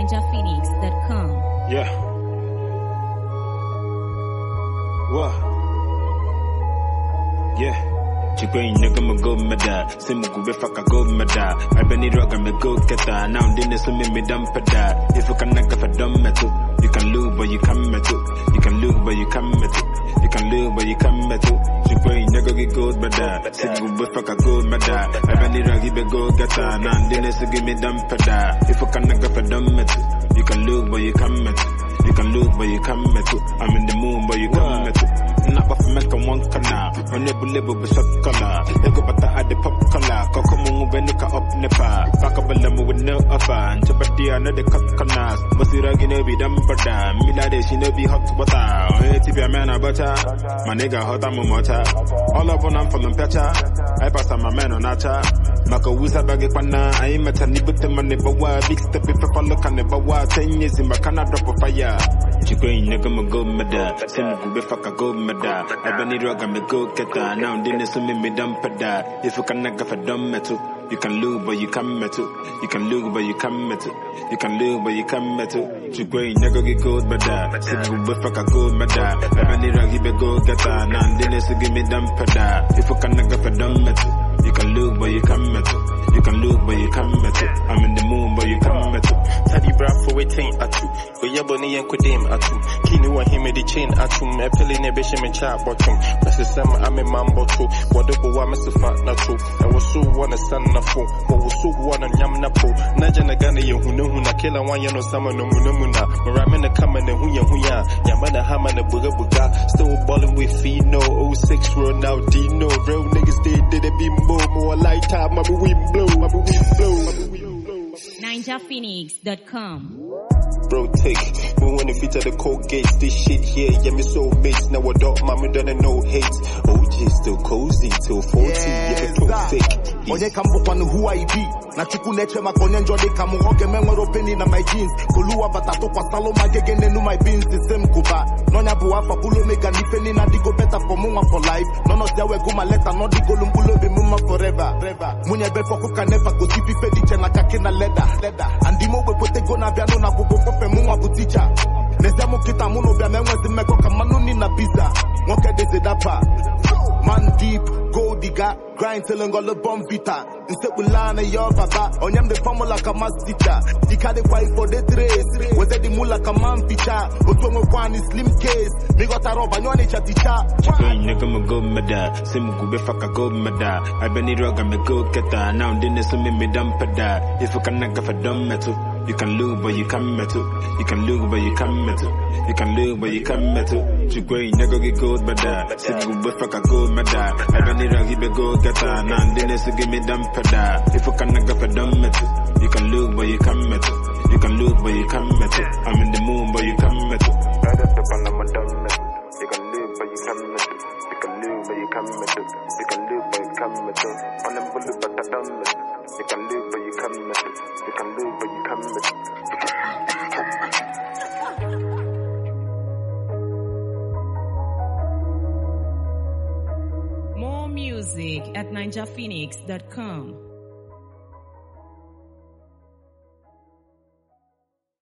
NinjaPhoenix.com. Yeah. What? Yeah. Chikwin nigga me go mada, simu gube faka go mada. I been it rock me go keta. Now dinner so me dump pada. If you can nigga for dumb metal, you can lose but you come metal. You can lose but you come metal. You can lose but you come metal. Chikwin nigga get go mada, simu gube faka go mada. I been it rock me go keta. Now dinner so give me dump pada. If you can nigga for dumb metal, you can lose but you come metal. You can lose but you come metal. I'm in the moon but you come metal. Not off make a one canal. When they believe with shot color. They go but I the pop color. Coco moon when you up nepa. Back up a lemon with no offer. And Chapati another cup canals. Masira gonna be dumb but damn. Milade she no be hot water. Hey, Tibia man a butter. My nigga hot I'm a motor. All up on I'm from Pecha. I pass on my man on Acha. Maka Wusa bag pana. I am at a nibut money but what big step if I look on the bawa 10 years in my canna drop of fire. Chikwin nigga me go mada. Simu gube faka go mada. I been it rock me go keta. Now dinner so me dump pada. If you can nigga for dumb metal, you can lose but you come metal. You can lose but you come metal. You can lose but you come metal. Chikwin nigga get gold mada. Simu gube faka go mada. I been it rock me go keta. Now dinner so give me dump pada. If you can nigga for dumb metal, you can lose but you come metal. You can lose but you come metal. I'm in the moon but you come metal. Tadi bra for waiting atu. Oyaboni and kudem atu. Kini wa hime di chain atu. Me peli ne beshe me chat bottom. Mese sama ame mambo tu. Wadabo wa mese fat na tu. I was so wanna san na fo. Wa was so wanna nyam na po. Naja na gane ye hune huna. Kila wanya no sama no muna. Marame na kama ne huya. Yamana hama na buga buga. Still ballin' with Fino. 06 Ronaldinho. Real niggas did it be more like time. I'm a wind blow. NinjaPhoenix.com. Bro, take we want to feature the cold gates. This shit here, yeah, me so mates. Now what up, mommy done no hate. OG still cozy till 40. Yeah, too thick. Onye kambo kwanu who I be. Na chuku neche makonye njode kamu hoge memoro penny na my jeans. Koluwa batato kwa salo magege nenu my beans the same kuba. Nonya buwafa kulo mega nifeni na digo better for muma for life. Nono siawe guma leta no digo lumbulo be muma forever. Munye befo kuka never go tipi fedi chena kake na leather. Andimo we pote go na biano na kugo kope muma buticha. Nezemo kita muno bia menwe zimeko kamanu ni na pizza. Mwoke de zedapa. Man deep, gold digger, grind till ngo le bomb vita. Instead we line your baba, onyam the formula kama teacher. Dika de fight for the trace, weze di mula kama mpicha. Otuwe kwani slim case, mi gota roba nyone cha teacher. Chikwin nigga me go mada, simu gube faka go mada. I been it rock me go keta. Now dinner so me dump pada. If you can nigga for dumb metal, you can lose but you come metal. You can lose but you come metal. You can lose but you come metal. Chikwin nigga get gold mada, simu gube faka go mada. I been it rock me go keta. Now dinner so give me dump pada. If you can nigga for dumb metal, you can lose but you come metal. You can lose but you come metal. I'm in the moon but you come metal. Right up the ball, I'm a dumb metal. You can lose but you come metal. You can lose but you come metal. You can lose but you come metal. On them bullet but I dumb metal. You can lose but you come metal. You can lose but you come metal. More music at NinjaPhoenix.com.